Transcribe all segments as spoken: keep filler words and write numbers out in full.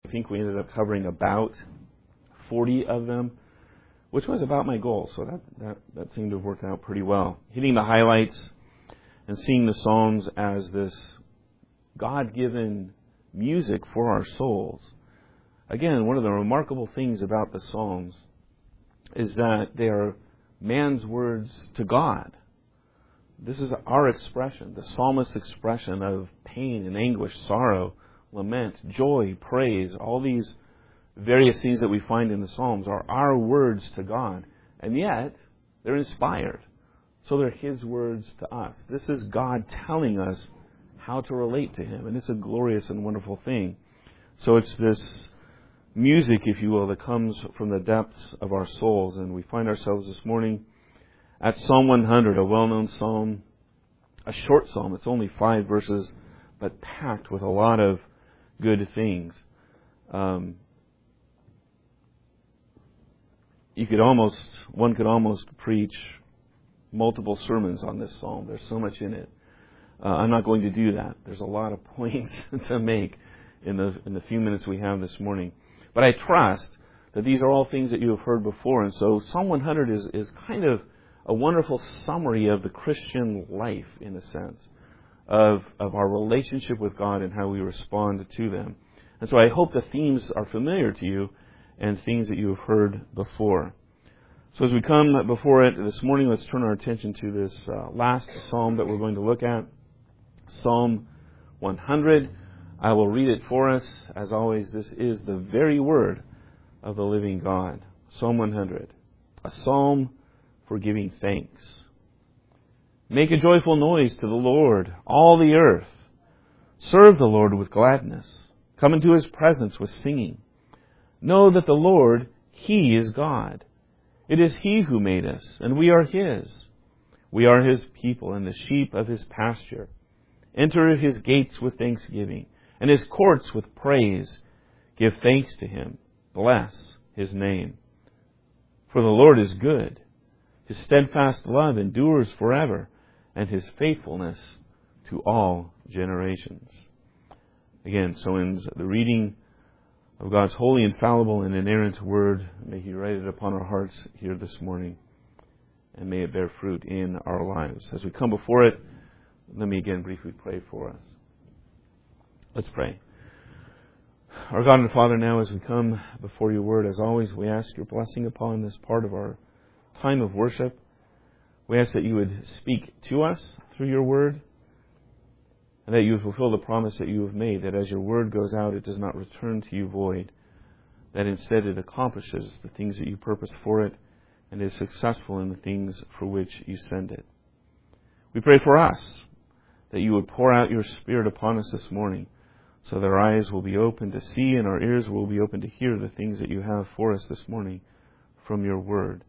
I think we ended up covering about forty of them, which was about my goal. So that, that, that seemed to have worked out pretty well. Hitting the highlights and seeing the Psalms as this God-given music for our souls. Again, one of the remarkable things about the Psalms is that they are man's words to God. This is our expression, the psalmist's expression of pain and anguish, sorrow, lament, joy, praise. All these various things that we find in the Psalms are our words to God. And yet, they're inspired. So they're His words to us. This is God telling us how to relate to Him. And it's a glorious and wonderful thing. So it's this music, if you will, that comes from the depths of our souls. And we find ourselves this morning at Psalm one hundred, a well-known psalm, a short psalm. It's only five verses, but packed with a lot of good things. Um, you could almost, one could almost preach multiple sermons on this psalm. There's so much in it. Uh, I'm not going to do that. There's a lot of points to make in the in the few minutes we have this morning. But I trust that these are all things that you have heard before. And so Psalm one hundred is, is kind of a wonderful summary of the Christian life, in a sense, of, of our relationship with God and how we respond to them. And so I hope the themes are familiar to you and things that you have heard before. So as we come before it this morning, let's turn our attention to this uh, last psalm that we're going to look at, Psalm one hundred. I will read it for us. As always, this is the very word of the living God. Psalm one hundred, a psalm for giving thanks. Make a joyful noise to the Lord, all the earth. Serve the Lord with gladness. Come into His presence with singing. Know that the Lord, He is God. It is He who made us, and we are His. We are His people and the sheep of His pasture. Enter His gates with thanksgiving, and His courts with praise. Give thanks to Him. Bless His name. For the Lord is good. His steadfast love endures forever, and His faithfulness to all generations. Again, so ends the reading of God's holy, infallible, and inerrant Word. May He write it upon our hearts here this morning, and may it bear fruit in our lives. As we come before it, let me again briefly pray for us. Let's pray. Our God and Father, now as we come before Your Word, as always, we ask Your blessing upon this part of our time of worship. We ask that You would speak to us through Your Word, and that You would fulfill the promise that You have made, that as Your Word goes out, it does not return to You void, that instead it accomplishes the things that You purpose for it, and is successful in the things for which You send it. We pray for us, that You would pour out Your Spirit upon us this morning, so that our eyes will be open to see and our ears will be open to hear the things that You have for us this morning from Your Word.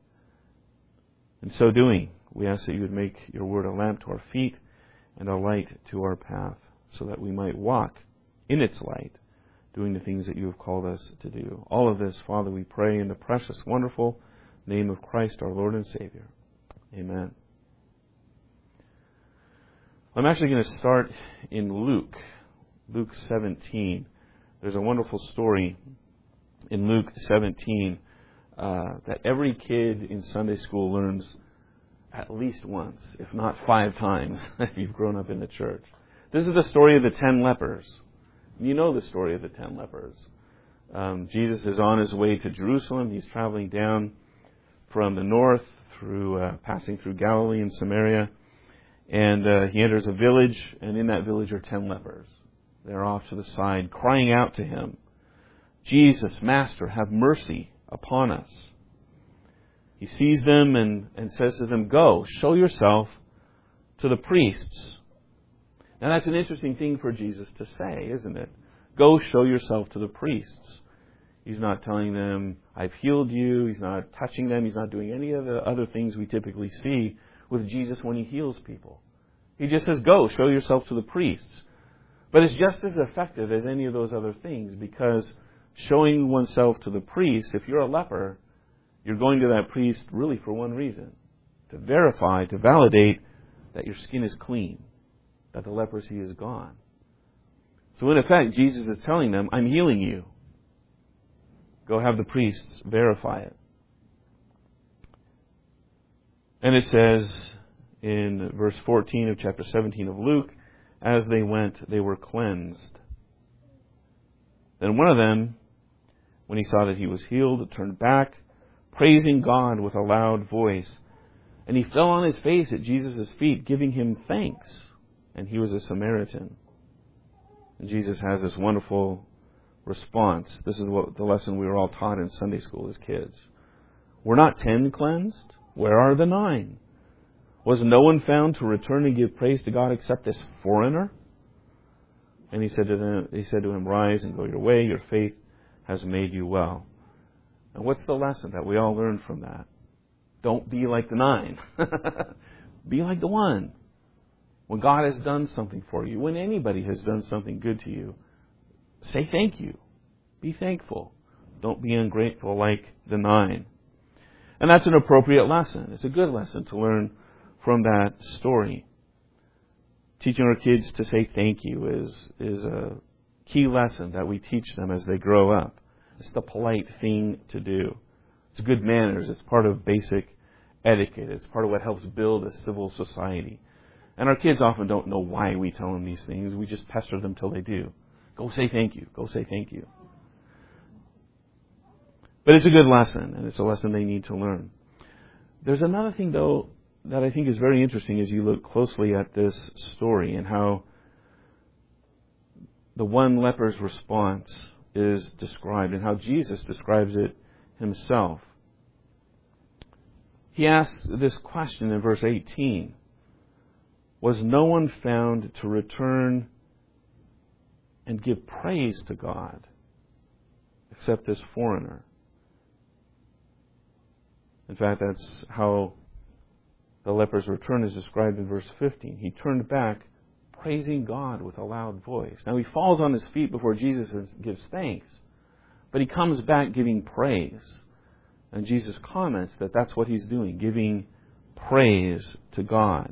In so doing, we ask that You would make Your Word a lamp to our feet and a light to our path, so that we might walk in its light, doing the things that You have called us to do. All of this, Father, we pray in the precious, wonderful name of Christ, our Lord and Savior. Amen. I'm actually going to start in Luke, Luke seventeen. There's a wonderful story in Luke seventeen uh, that every kid in Sunday school learns at least once, if not five times, if you've grown up in the church. This is the story of the ten lepers. You know the story of the ten lepers. Um, Jesus is on His way to Jerusalem. He's traveling down from the north, through uh, passing through Galilee and Samaria. And uh, He enters a village, and in that village are ten lepers. They're off to the side, crying out to Him, Jesus, Master, have mercy upon us. He sees them and, and says to them, go, show yourself to the priests. Now that's an interesting thing for Jesus to say, isn't it? Go show yourself to the priests. He's not telling them, I've healed you. He's not touching them. He's not doing any of the other things we typically see with Jesus when He heals people. He just says, go, show yourself to the priests. But it's just as effective as any of those other things, because showing oneself to the priest, if you're a leper, you're going to that priest really for one reason, to verify, to validate that your skin is clean, that the leprosy is gone. So in effect, Jesus is telling them, I'm healing you. Go have the priests verify it. And it says in verse fourteen of chapter seventeen of Luke, as they went, they were cleansed. Then one of them, when he saw that he was healed, turned back, praising God with a loud voice. And he fell on his face at Jesus' feet, giving him thanks. And he was a Samaritan. And Jesus has this wonderful response. This is what the lesson we were all taught in Sunday school as kids. Were not ten cleansed? Where are the nine? Was no one found to return and give praise to God except this foreigner? And he said to them, he said to him, rise and go your way. Your faith has made you well. And what's the lesson that we all learned from that? Don't be like the nine. Be like the one. When God has done something for you, when anybody has done something good to you, say thank you. Be thankful. Don't be ungrateful like the nine. And that's an appropriate lesson. It's a good lesson to learn from that story. Teaching our kids to say thank you is, is a key lesson that we teach them as they grow up. It's the polite thing to do. It's good manners. It's part of basic etiquette. It's part of what helps build a civil society. And our kids often don't know why we tell them these things. We just pester them till they do. Go say thank you. Go say thank you. But it's a good lesson, and it's a lesson they need to learn. There's another thing, though, that I think is very interesting as you look closely at this story and how the one leper's response is described and how Jesus describes it himself. He asks this question in verse eighteen. Was no one found to return and give praise to God except this foreigner? In fact, that's how the leper's return is described in verse fifteen. He turned back, praising God with a loud voice. Now he falls on his feet before Jesus and gives thanks, but he comes back giving praise. And Jesus comments that that's what he's doing, giving praise to God.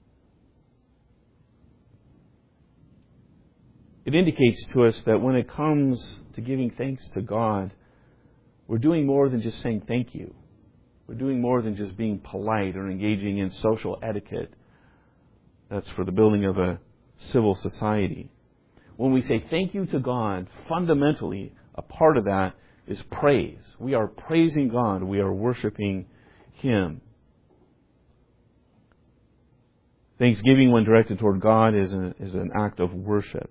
It indicates to us that when it comes to giving thanks to God, we're doing more than just saying thank you. We're doing more than just being polite or engaging in social etiquette. That's for the building of a civil society. When we say thank you to God, fundamentally, a part of that is praise. We are praising God. We are worshiping Him. Thanksgiving, when directed toward God, is, a, is an act of worship.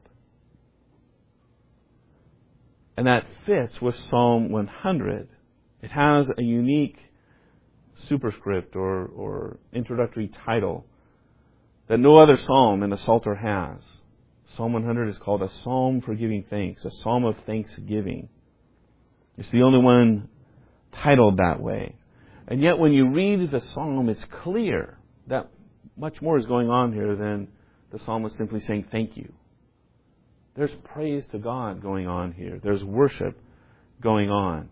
And that fits with Psalm one hundred. It has a unique superscript or, or introductory title that no other psalm in the Psalter has. Psalm one hundred is called a psalm for giving thanks, a psalm of thanksgiving. It's the only one titled that way. And yet when you read the psalm, it's clear that much more is going on here than the psalmist simply saying thank you. There's praise to God going on here. There's worship going on.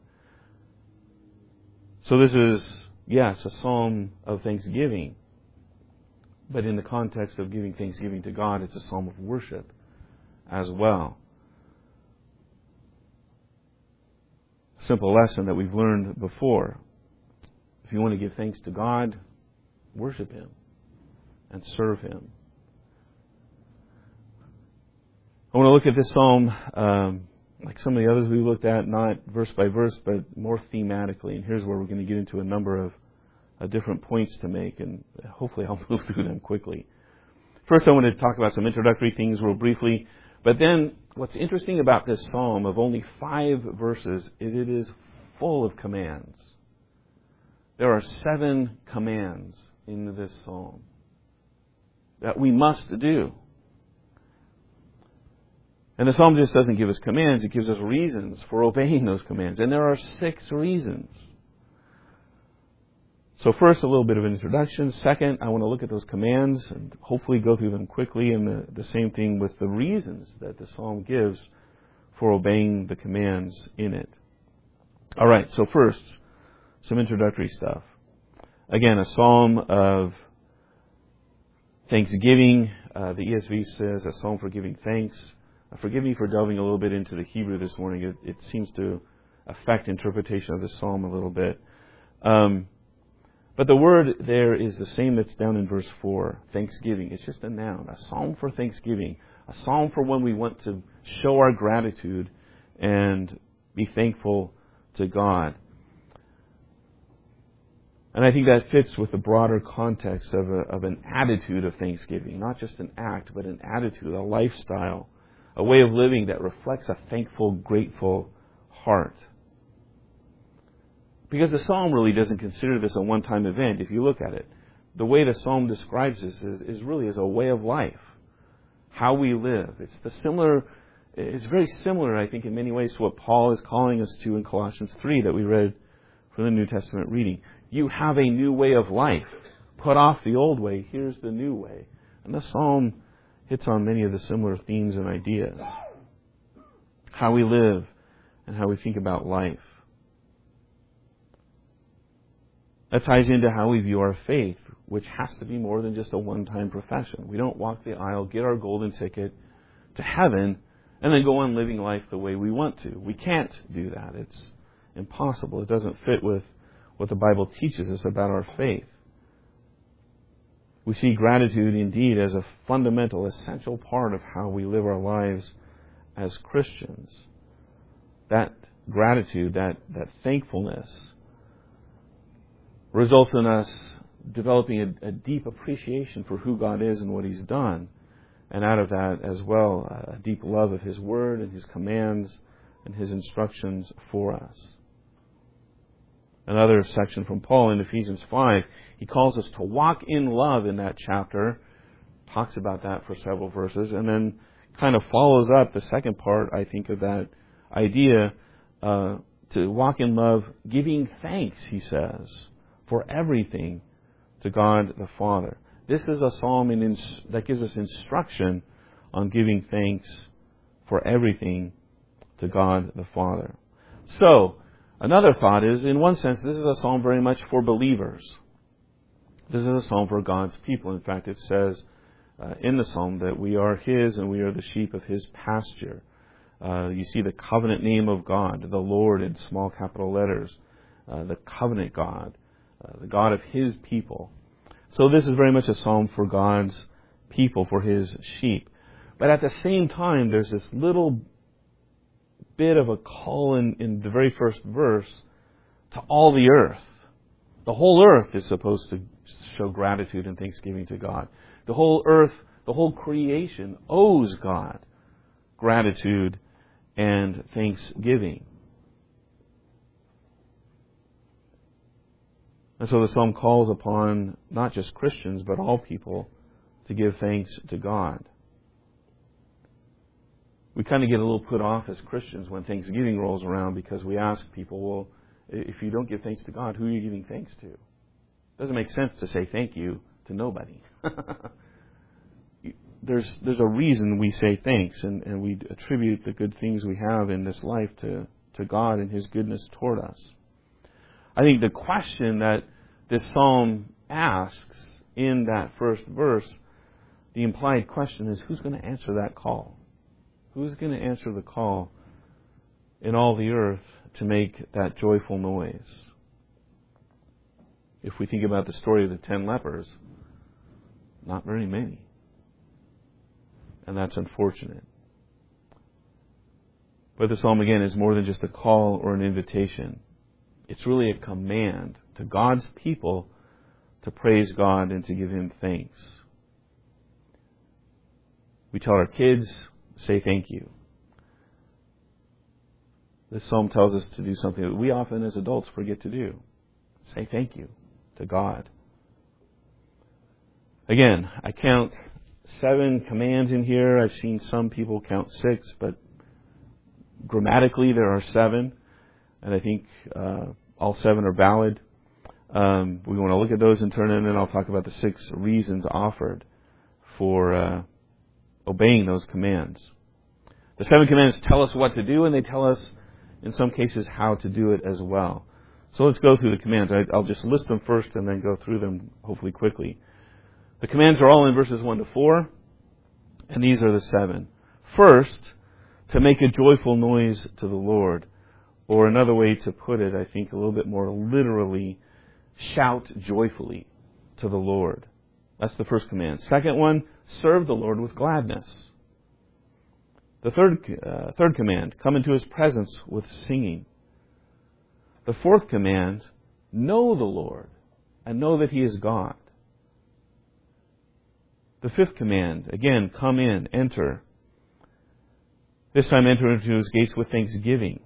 So this is, yes, a psalm of thanksgiving. But in the context of giving thanksgiving to God, it's a psalm of worship as well. Simple lesson that we've learned before. If you want to give thanks to God, worship Him and serve Him. I want to look at this psalm um, like some of the others we looked at, not verse by verse, but more thematically. And here's where we're going to get into a number of uh, different points to make, and hopefully I'll move through them quickly. First, I want to talk about some introductory things real briefly. But then, what's interesting about this psalm of only five verses is it is full of commands. There are seven commands in this psalm that we must do. And the psalm just doesn't give us commands, it gives us reasons for obeying those commands. And there are six reasons. So first, a little bit of an introduction. Second, I want to look at those commands and hopefully go through them quickly. And the, the same thing with the reasons that the psalm gives for obeying the commands in it. All right, so first, some introductory stuff. Again, a psalm of thanksgiving. Uh, the E S V says a psalm for giving thanks. Uh, forgive me for delving a little bit into the Hebrew this morning. It, it seems to affect interpretation of this psalm a little bit. Um, but the word there is the same that's down in verse four, thanksgiving. It's just a noun, a psalm for thanksgiving, a psalm for when we want to show our gratitude and be thankful to God. And I think that fits with the broader context of, a, of an attitude of thanksgiving, not just an act, but an attitude, a lifestyle, a way of living that reflects a thankful, grateful heart. Because the psalm really doesn't consider this a one-time event. If you look at it, the way the psalm describes this is, is really as a way of life, how we live. It's the similar. It's very similar, I think, in many ways to what Paul is calling us to in Colossians three that we read from the New Testament reading. You have a new way of life. Put off the old way. Here's the new way. And the psalm hits on many of the similar themes and ideas. How we live and how we think about life. That ties into how we view our faith, which has to be more than just a one-time profession. We don't walk the aisle, get our golden ticket to heaven, and then go on living life the way we want to. We can't do that. It's impossible. It doesn't fit with what the Bible teaches us about our faith. We see gratitude indeed as a fundamental, essential part of how we live our lives as Christians. That gratitude, that, that thankfulness, results in us developing a, a deep appreciation for who God is and what He's done. And out of that as well, a deep love of His Word and His commands and His instructions for us. Another section from Paul in Ephesians five, he calls us to walk in love in that chapter, talks about that for several verses, and then kind of follows up the second part, I think, of that idea, uh, to walk in love, giving thanks, he says, for everything to God the Father. This is a psalm in ins- that gives us instruction on giving thanks for everything to God the Father. So, another thought is, in one sense, this is a psalm very much for believers. This is a psalm for God's people. In fact, it says uh, in the psalm that we are His and we are the sheep of His pasture. Uh, you see the covenant name of God, the Lord in small capital letters, uh, the covenant God, uh, the God of His people. So this is very much a psalm for God's people, for His sheep. But at the same time, there's this little bit of a call in, in the very first verse to all the earth. The whole earth is supposed to show gratitude and thanksgiving to God. The whole earth, the whole creation owes God gratitude and thanksgiving. And so the psalm calls upon not just Christians, but all people to give thanks to God. We kind of get a little put off as Christians when Thanksgiving rolls around because we ask people, well, if you don't give thanks to God, who are you giving thanks to? It doesn't make sense to say thank you to nobody. there's there's a reason we say thanks, and, and we attribute the good things we have in this life to, to God and His goodness toward us. I think the question that this psalm asks in that first verse, the implied question is, who's going to answer that call? Who's going to answer the call in all the earth to make that joyful noise? If we think about the story of the ten lepers, not very many. And that's unfortunate. But the psalm, again, is more than just a call or an invitation. It's really a command to God's people to praise God and to give Him thanks. We tell our kids, say thank you. This psalm tells us to do something that we often as adults forget to do. Say thank you to God. Again, I count seven commands in here. I've seen some people count six, but grammatically there are seven. And I think uh, all seven are valid. Um, we want to look at those in turn, and then I'll talk about the six reasons offered for uh, obeying those commands. The seven commands tell us what to do, and they tell us, in some cases, how to do it as well. So let's go through the commands. I, I'll just list them first and then go through them, hopefully quickly. The commands are all in verses one to four, and these are the seven. First, to make a joyful noise to the Lord. Or another way to put it, I think a little bit more literally, shout joyfully to the Lord. That's the first command. Second one, serve the Lord with gladness. The third, uh, third command, come into His presence with singing. The fourth command, know the Lord and know that He is God. The fifth command, again, come in, enter. This time enter into His gates with thanksgiving,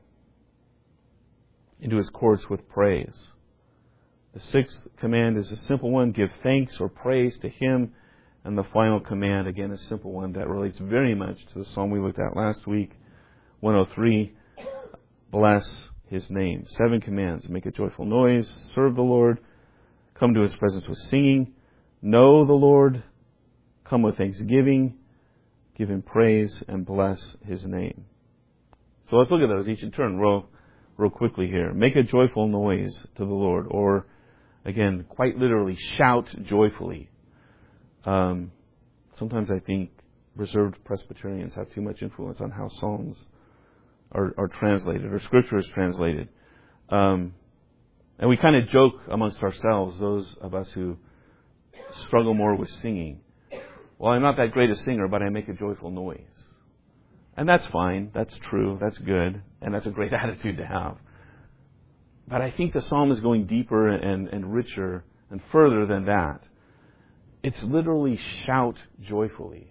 into His courts with praise. The sixth command is a simple one, give thanks or praise to Him. And the final command, again, a simple one that relates very much to the psalm we looked at last week, one oh three, bless His name. Seven commands, make a joyful noise, serve the Lord, come to His presence with singing, know the Lord, come with thanksgiving, give Him praise, and bless His name. So let's look at those each in turn real, real quickly here. Make a joyful noise to the Lord, or again, quite literally, shout joyfully. Um, sometimes I think reserved Presbyterians have too much influence on how Psalms are, are translated, or Scripture is translated. Um, and we kind of joke amongst ourselves, those of us who struggle more with singing. Well, I'm not that great a singer, but I make a joyful noise. And that's fine. That's true. That's good. And that's a great attitude to have. But I think the psalm is going deeper and, and richer and further than that. It's literally shout joyfully.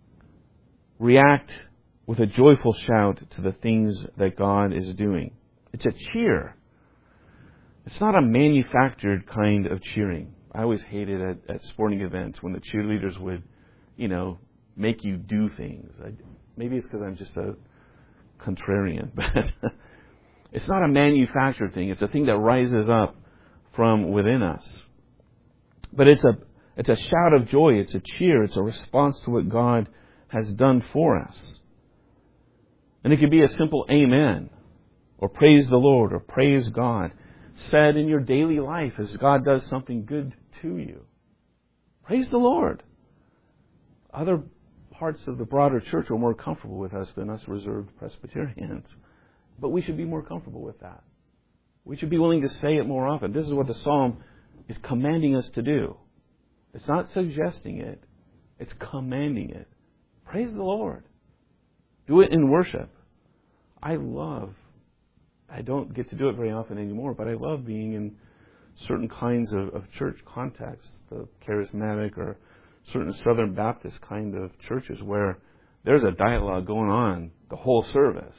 React with a joyful shout to the things that God is doing. It's a cheer. It's not a manufactured kind of cheering. I always hated at, at sporting events when the cheerleaders would, you know, make you do things. I, maybe it's because I'm just a contrarian, but it's not a manufactured thing. It's a thing that rises up from within us. But it's a it's a shout of joy. It's a cheer. It's a response to what God has done for us. And it could be a simple amen, or praise the Lord, or praise God, said in your daily life as God does something good to you. Praise the Lord. Other parts of the broader church are more comfortable with us than us reserved Presbyterians. But we should be more comfortable with that. We should be willing to say it more often. This is what the psalm is commanding us to do. It's not suggesting it. It's commanding it. Praise the Lord. Do it in worship. I love, I don't get to do it very often anymore, but I love being in certain kinds of, of church contexts, the charismatic or certain Southern Baptist kind of churches where there's a dialogue going on the whole service.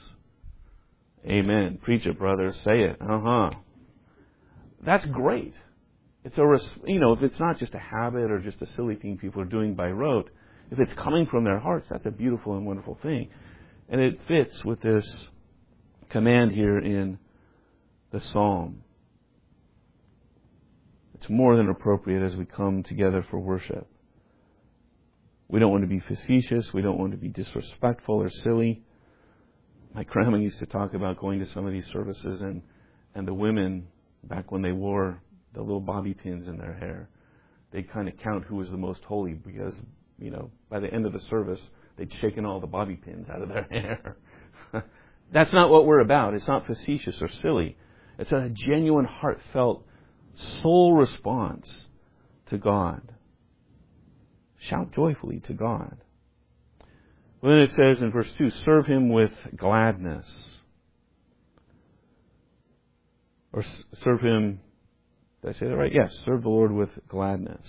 Amen. Preach it, brother. Say it. Uh-huh. That's great. It's a, you know, if it's not just a habit or just a silly thing people are doing by rote, if it's coming from their hearts, that's a beautiful and wonderful thing. And it fits with this command here in the psalm. It's more than appropriate as we come together for worship. We don't want to be facetious. We don't want to be disrespectful or silly. My grandma used to talk about going to some of these services and, and the women, back when they wore the little bobby pins in their hair, they'd kind of count who was the most holy because, you know, by the end of the service, they'd shaken all the bobby pins out of their hair. That's not what we're about. It's not facetious or silly. It's a genuine, heartfelt, soul response to God. Shout joyfully to God. Well, then it says in verse two, serve Him with gladness. Or serve Him, did I say that right? Yes, serve the Lord with gladness.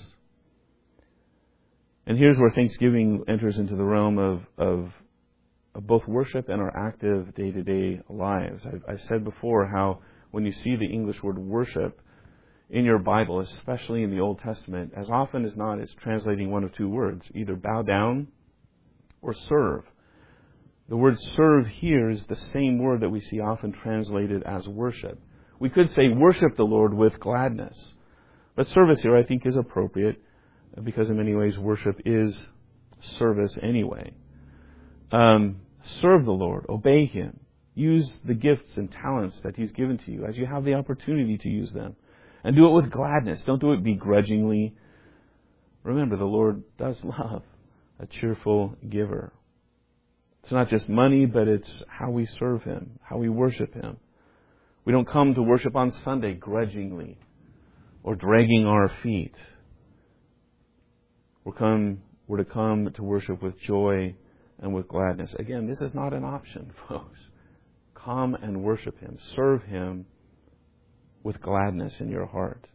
And here's where Thanksgiving enters into the realm of, of, of both worship and our active day-to-day lives. I've, I've said before how when you see the English word worship in your Bible, especially in the Old Testament, as often as not, it's translating one of two words, either bow down or serve. The word serve here is the same word that we see often translated as worship. We could say worship the Lord with gladness. But service here, I think, is appropriate because in many ways worship is service anyway. Um, serve the Lord. Obey Him. Use the gifts and talents that He's given to you as you have the opportunity to use them. And do it with gladness. Don't do it begrudgingly. Remember, the Lord does love a cheerful giver. It's not just money, but it's how we serve Him, how we worship Him. We don't come to worship on Sunday grudgingly or dragging our feet. We're, come, we're to come to worship with joy and with gladness. Again, this is not an option, folks. Come and worship Him. Serve Him with gladness in your heart.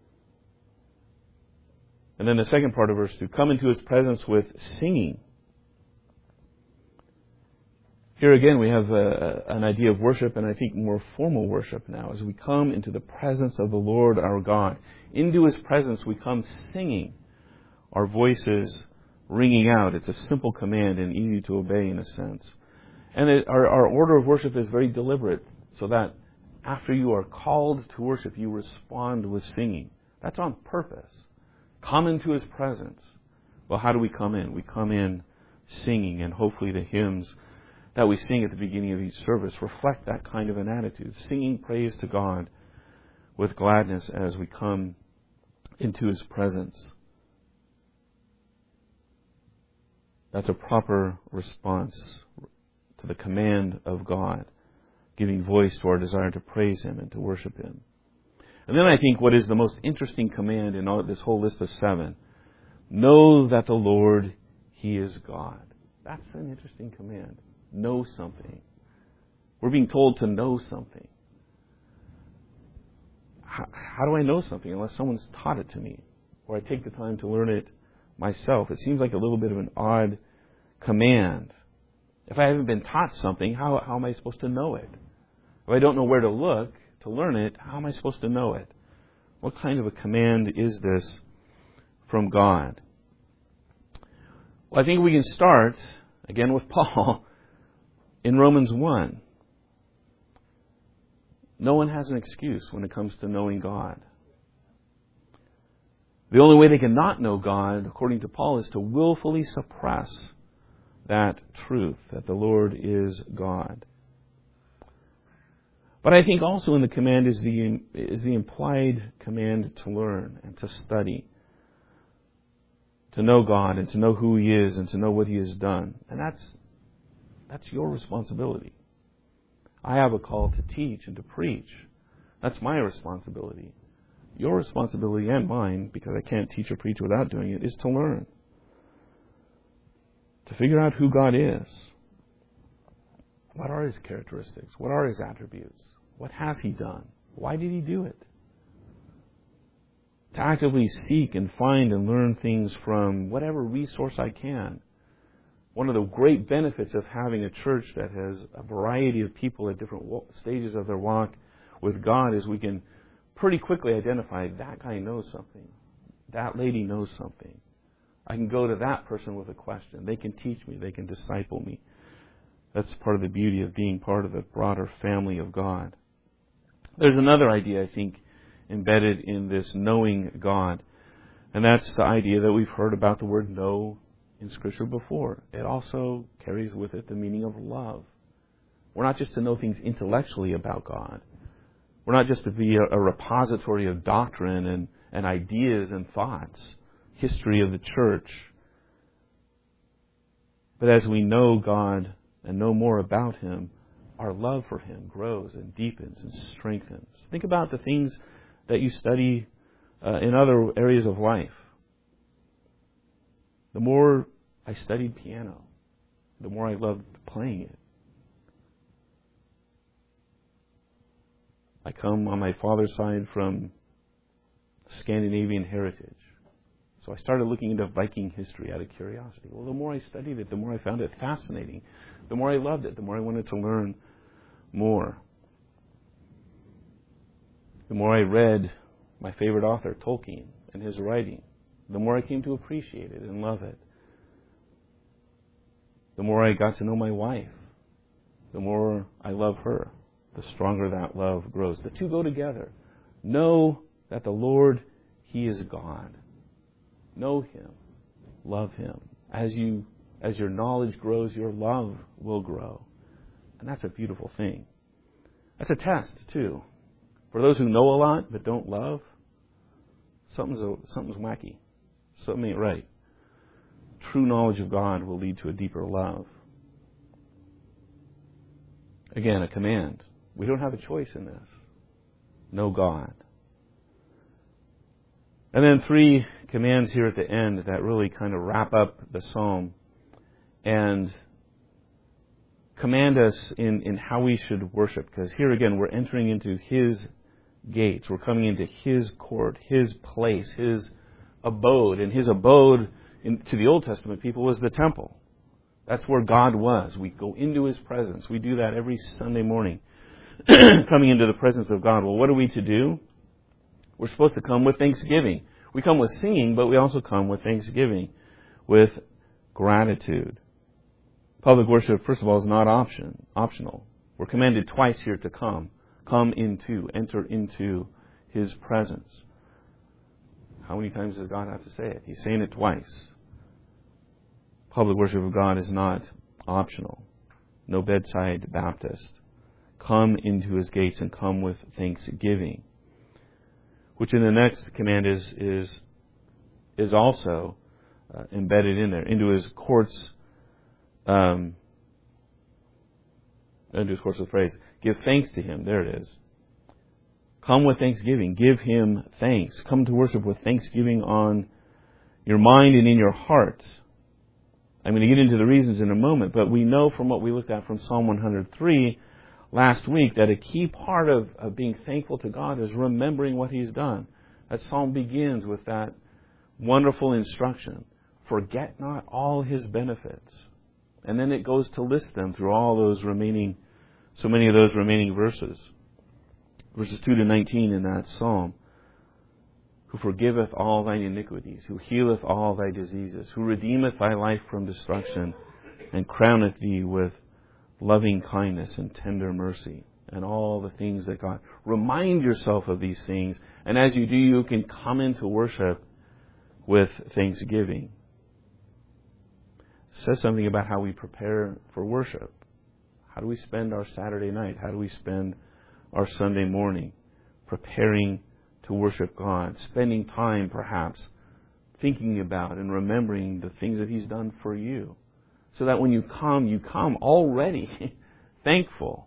And then the second part of verse two, come into His presence with singing. Here again we have a, an idea of worship, and I think more formal worship now, as we come into the presence of the Lord our God. Into His presence we come singing, our voices ringing out. It's a simple command and easy to obey in a sense. And it, our, our order of worship is very deliberate, so that after you are called to worship, you respond with singing. That's on purpose. Come into His presence. Well, how do we come in? We come in singing, and hopefully the hymns that we sing at the beginning of each service reflect that kind of an attitude. Singing praise to God with gladness as we come into His presence. That's a proper response to the command of God, giving voice to our desire to praise Him and to worship Him. And then I think what is the most interesting command in all this whole list of seven, know that the Lord, He is God. That's an interesting command. Know something. We're being told to know something. How, how do I know something unless someone's taught it to me, or I take the time to learn it myself? It seems like a little bit of an odd command. If I haven't been taught something, how, how am I supposed to know it? If I don't know where to look to learn it, how am I supposed to know it? What kind of a command is this from God? Well, I think we can start, again with Paul, in Romans one. No one has an excuse when it comes to knowing God. The only way they can not know God, according to Paul, is to willfully suppress that truth, that the Lord is God. But I think also in the command is the is the implied command to learn and to study, to know God and to know who He is and to know what He has done. And that's that's your responsibility. I have a call to teach and to preach. That's my responsibility. Your responsibility and mine, because I can't teach or preach without doing it, is to learn. To figure out who God is. What are His characteristics? What are His attributes? What has He done? Why did He do it? To actively seek and find and learn things from whatever resource I can. One of the great benefits of having a church that has a variety of people at different stages of their walk with God is we can pretty quickly identify that guy knows something. That lady knows something. I can go to that person with a question. They can teach me. They can disciple me. That's part of the beauty of being part of the broader family of God. There's another idea, I think, embedded in this knowing God. And that's the idea that we've heard about the word know in Scripture before. It also carries with it the meaning of love. We're not just to know things intellectually about God. We're not just to be a, a repository of doctrine and, and ideas and thoughts, history of the church. But as we know God and know more about Him, our love for Him grows and deepens and strengthens. Think about the things that you study uh, in other areas of life. The more I studied piano, the more I loved playing it. I come on my father's side from Scandinavian heritage. So I started looking into Viking history out of curiosity. Well, the more I studied it, the more I found it fascinating. The more I loved it, the more I wanted to learn more. The more I read my favorite author, Tolkien, and his writing, the more I came to appreciate it and love it. The more I got to know my wife, the more I love her, the stronger that love grows. The two go together. Know that the Lord, He is God. Know Him. Love Him. As you, as your knowledge grows, your love will grow. And that's a beautiful thing. That's a test, too. For those who know a lot but don't love, something's, a, something's wacky. Something ain't right. True knowledge of God will lead to a deeper love. Again, a command. We don't have a choice in this. Know God. And then three commands here at the end that really kind of wrap up the psalm and command us in, in how we should worship. Because here again, we're entering into His gates. We're coming into His court, His place, His abode. And His abode in, to the Old Testament people was the temple. That's where God was. We go into His presence. We do that every Sunday morning, coming into the presence of God. Well, what are we to do? We're supposed to come with thanksgiving. We come with singing, but we also come with thanksgiving, with gratitude. Public worship, first of all, is not option, optional. We're commanded twice here to come. Come into, enter into His presence. How many times does God have to say it? He's saying it twice. Public worship of God is not optional. No bedside Baptist. Come into His gates and come with thanksgiving. Which in the next command is is is also uh, embedded in there. Into His courts, um, into His courts with praise. Give thanks to Him. There it is. Come with thanksgiving. Give Him thanks. Come to worship with thanksgiving on your mind and in your heart. I'm going to get into the reasons in a moment, but we know from what we looked at from Psalm one hundred three last week that a key part of, of being thankful to God is remembering what He's done. That psalm begins with that wonderful instruction. Forget not all His benefits. And then it goes to list them through all those remaining, so many of those remaining verses. Verses two to nineteen in that psalm. Who forgiveth all thine iniquities, who healeth all thy diseases, who redeemeth thy life from destruction, and crowneth thee with loving kindness and tender mercy, and all the things that God... Remind yourself of these things, and as you do, you can come into worship with thanksgiving. It says something about how we prepare for worship. How do we spend our Saturday night? How do we spend our Sunday morning? Preparing to worship God, spending time perhaps thinking about and remembering the things that He's done for you. So that when you come, you come already thankful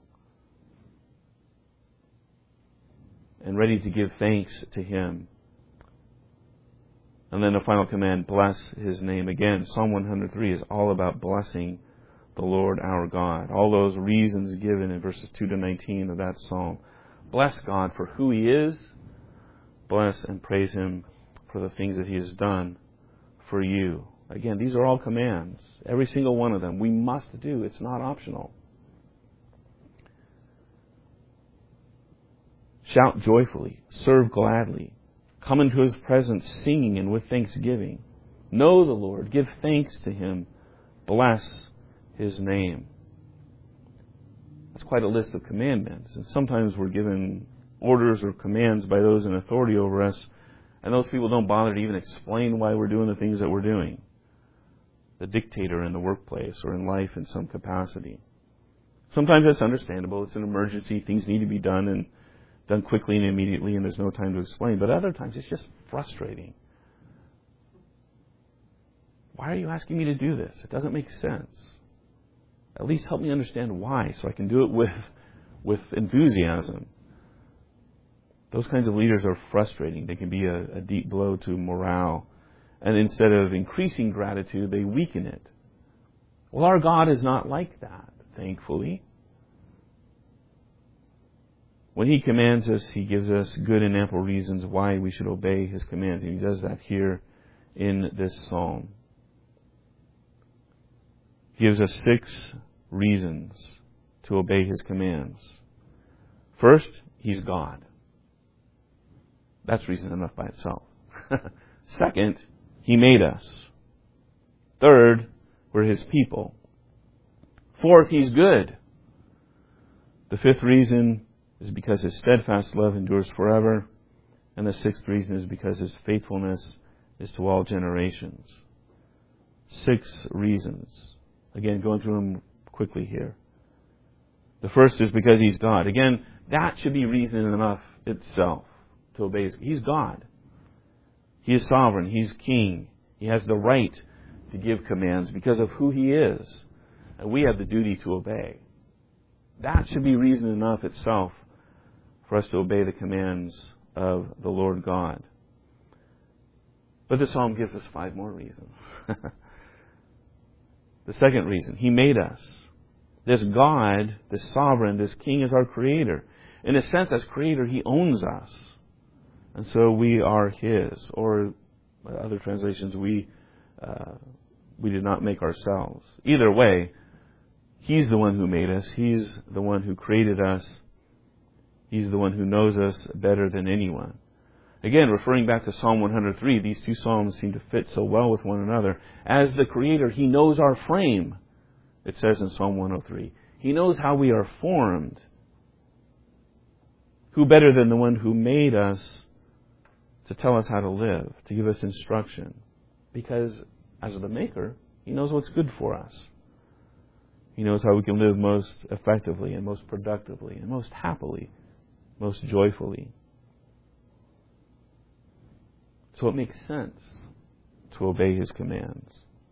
and ready to give thanks to Him. And then the final command, bless His name. Again, Psalm one hundred three is all about blessing the Lord our God. All those reasons given in verses two to nineteen of that psalm. Bless God for who He is. Bless and praise Him for the things that He has done for you. Again, these are all commands. Every single one of them we must do. It's not optional. Shout joyfully. Serve gladly. Come into His presence singing and with thanksgiving. Know the Lord. Give thanks to Him. Bless His name. That's quite a list of commandments. And sometimes we're given orders or commands by those in authority over us, and those people don't bother to even explain why we're doing the things that we're doing. The dictator in the workplace or in life in some capacity. Sometimes that's understandable. It's an emergency. Things need to be done and done quickly and immediately, and there's no time to explain. But other times it's just frustrating. Why are you asking me to do this? It doesn't make sense. At least help me understand why so I can do it with, with enthusiasm. Those kinds of leaders are frustrating. They can be a, a deep blow to morale. And instead of increasing gratitude, they weaken it. Well, our God is not like that, thankfully. When He commands us, He gives us good and ample reasons why we should obey His commands. And He does that here in this psalm. He gives us six reasons to obey His commands. First, He's God. That's reason enough by itself. Second, He made us. Third, we're His people. Fourth, He's good. The fifth reason is because His steadfast love endures forever. And the sixth reason is because His faithfulness is to all generations. Six reasons. Again, going through them quickly here. The first is because He's God. Again, that should be reason enough itself to obey. He's God. He is sovereign. He's king. He has the right to give commands because of who He is. And we have the duty to obey. That should be reason enough itself for us to obey the commands of the Lord God. But the psalm gives us five more reasons. The second reason, He made us. This God, this sovereign, this King is our Creator. In a sense, as Creator, He owns us. And so we are His. Or other translations, we uh, we did not make ourselves. Either way, He's the one who made us. He's the one who created us. He's the one who knows us better than anyone. Again, referring back to Psalm one hundred three, these two psalms seem to fit so well with one another. As the Creator, He knows our frame, it says in Psalm one oh three. He knows how we are formed. Who better than the one who made us to tell us how to live, to give us instruction? Because as the Maker, He knows what's good for us. He knows how we can live most effectively and most productively and most happily, most joyfully. So it makes sense to obey His commands.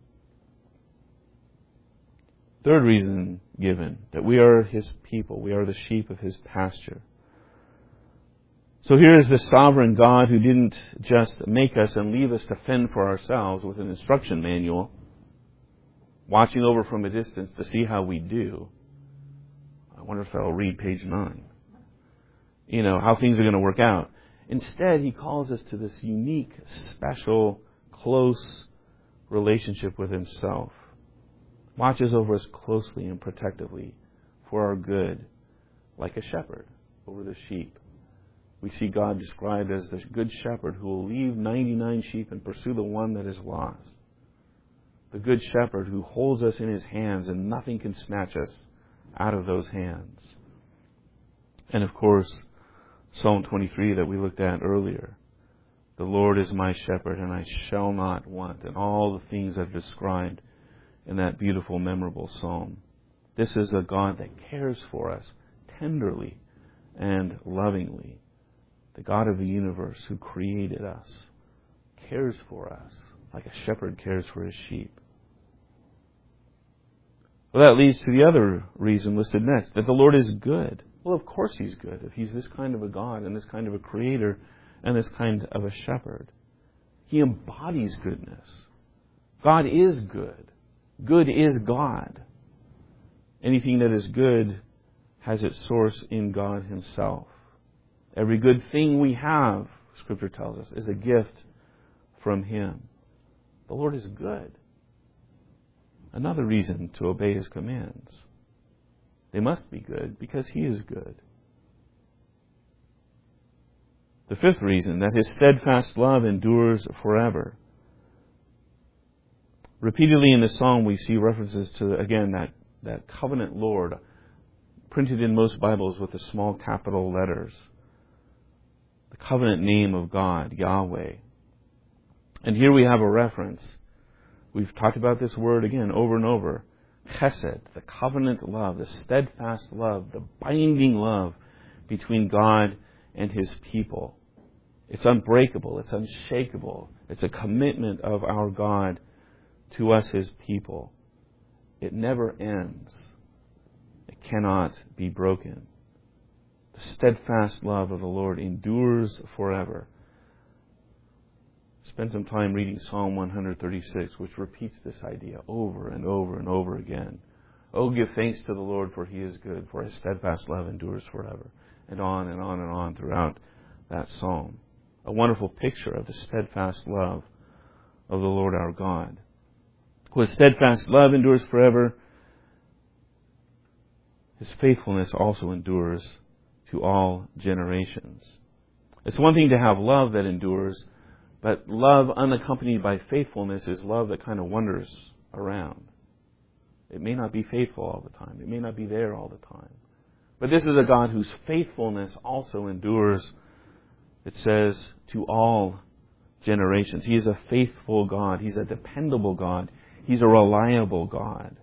Third reason given, that we are His people. We are the sheep of His pasture. So here is the sovereign God who didn't just make us and leave us to fend for ourselves with an instruction manual, watching over from a distance to see how we do. I wonder if I'll read page nine. You know, how things are going to work out. Instead, He calls us to this unique, special, close relationship with Himself. Watches over us closely and protectively for our good, like a shepherd over the sheep. We see God described as the good shepherd who will leave ninety-nine sheep and pursue the one that is lost. The good shepherd who holds us in His hands and nothing can snatch us out of those hands. And of course, Psalm twenty-three that we looked at earlier. The Lord is my shepherd and I shall not want. And all the things that are described in that beautiful, memorable psalm. This is a God that cares for us tenderly and lovingly. The God of the universe who created us cares for us like a shepherd cares for his sheep. Well, that leads to the other reason listed next, that the Lord is good. Well, of course He's good if He's this kind of a God and this kind of a creator and this kind of a shepherd. He embodies goodness. God is good. Good is God. Anything that is good has its source in God Himself. Every good thing we have, Scripture tells us, is a gift from Him. The Lord is good. Another reason to obey His commands. They must be good because He is good. The fifth reason, that His steadfast love endures forever. Repeatedly in the psalm we see references to, again, that, that covenant Lord, printed in most Bibles with the small capital letters. The covenant name of God, Yahweh. And here we have a reference. We've talked about this word again over and over. Chesed, the covenant love, the steadfast love, the binding love between God and His people. It's unbreakable. It's unshakable. It's a commitment of our God to us, His people. It never ends. It cannot be broken. The steadfast love of the Lord endures forever. Spend some time reading Psalm one thirty-six, which repeats this idea over and over and over again. Oh, give thanks to the Lord, for He is good, for His steadfast love endures forever. And on and on and on throughout that psalm. A wonderful picture of the steadfast love of the Lord our God. His steadfast love endures forever. His faithfulness also endures to all generations. It's one thing to have love that endures, but love unaccompanied by faithfulness is love that kind of wanders around. It may not be faithful all the time. It may not be there all the time. But this is a God whose faithfulness also endures, it says, to all generations. He is a faithful God. He's a dependable God. He's a reliable God.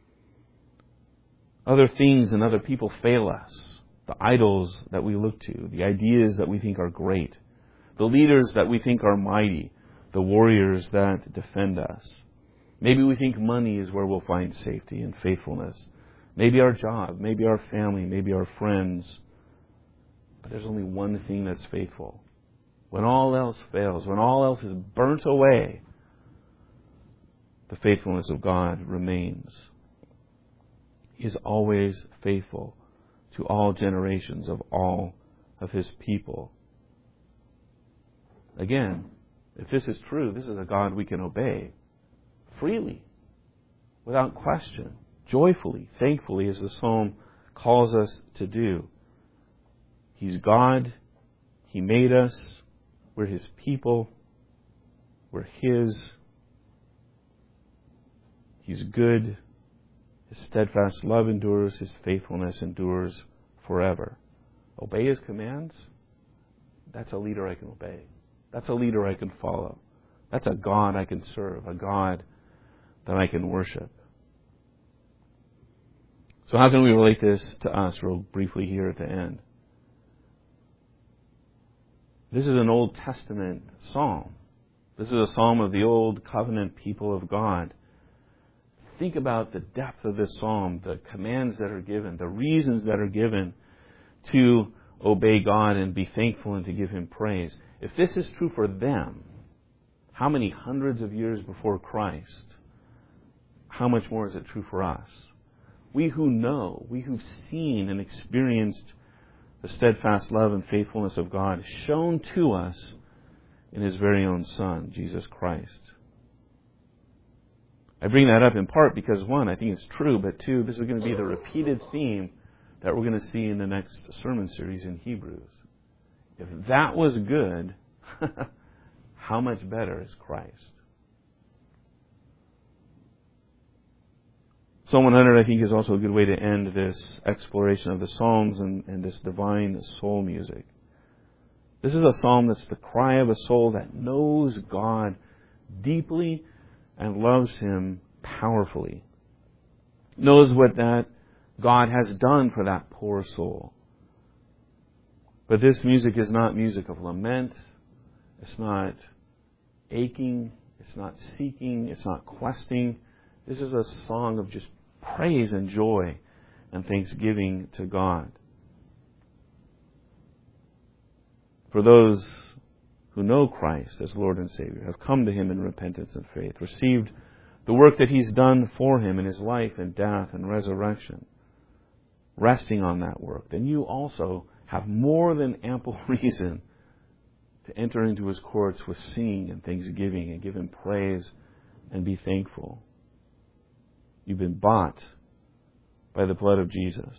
Other things and other people fail us. The idols that we look to, the ideas that we think are great, the leaders that we think are mighty, the warriors that defend us. Maybe we think money is where we'll find safety and faithfulness. maybe our job, maybe our family, maybe our friends. But there's only one thing that's faithful. When all else fails, when all else is burnt away, the faithfulness of God remains. He is always faithful to all generations of all of His people. Again, if this is true, this is a God we can obey freely, without question, joyfully, thankfully, as the psalm calls us to do. He's God. He made us. We're His people. We're His. He's good. His steadfast love endures. His faithfulness endures forever. Obey His commands. That's a leader I can obey. That's a leader I can follow. That's a God I can serve. A God that I can worship. So how can we relate this to us real briefly here at the end? This is an Old Testament psalm. This is a psalm of the Old Covenant people of God. Think about the depth of this psalm, the commands that are given, the reasons that are given to obey God and be thankful and to give Him praise. If this is true for them, how many hundreds of years before Christ, how much more is it true for us? We who know, we who've seen and experienced the steadfast love and faithfulness of God shown to us in His very own Son, Jesus Christ. I bring that up in part because, one, I think it's true, but two, this is going to be the repeated theme that we're going to see in the next sermon series in Hebrews. If that was good, how much better is Christ? Psalm one hundred, I think, is also a good way to end this exploration of the Psalms and, and this divine soul music. This is a psalm that's the cry of a soul that knows God deeply and loves Him powerfully. Knows what that God has done for that poor soul. But this music is not music of lament. It's not aching. It's not seeking. It's not questing. This is a song of just praise and joy and thanksgiving to God. For those who know Christ as Lord and Savior, have come to Him in repentance and faith, received the work that He's done for Him in His life and death and resurrection, resting on that work, then you also have more than ample reason to enter into His courts with singing and thanksgiving and give Him praise and be thankful. You've been bought by the blood of Jesus.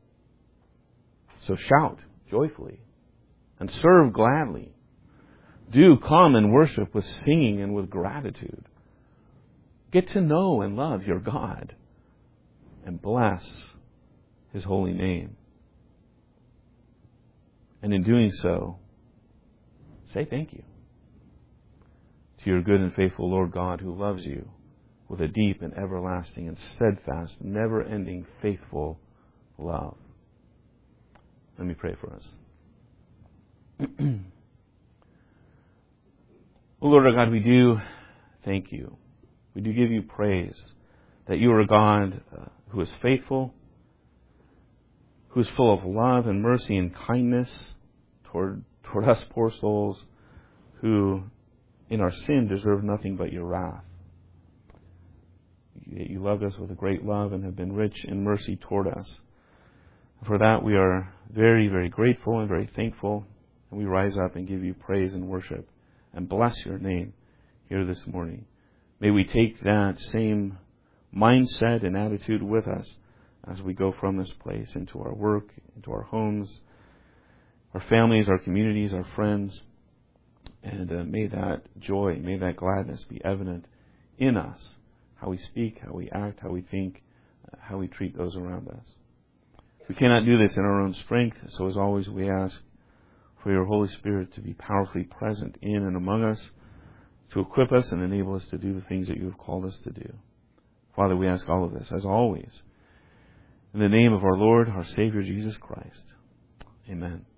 So shout joyfully and serve gladly. Do come and worship with singing and with gratitude. Get to know and love your God and bless His holy name. And in doing so, say thank you to your good and faithful Lord God who loves you with a deep and everlasting and steadfast, never-ending, faithful love. Let me pray for us. Oh Lord our God, we do thank You. We do give You praise that You are a God uh, who is faithful, who is full of love and mercy and kindness toward, toward us poor souls who in our sin deserve nothing but Your wrath. You loved us with a great love and have been rich in mercy toward us. For that we are very, very grateful and very thankful. And we rise up and give You praise and worship and bless Your name here this morning. May we take that same mindset and attitude with us as we go from this place into our work, into our homes, our families, our communities, our friends. And uh, may that joy, may that gladness be evident in us. How we speak, how we act, how we think, uh, how we treat those around us. We cannot do this in our own strength, so as always we ask for Your Holy Spirit to be powerfully present in and among us, to equip us and enable us to do the things that You have called us to do. Father, we ask all of this, as always, in the name of our Lord, our Savior, Jesus Christ. Amen.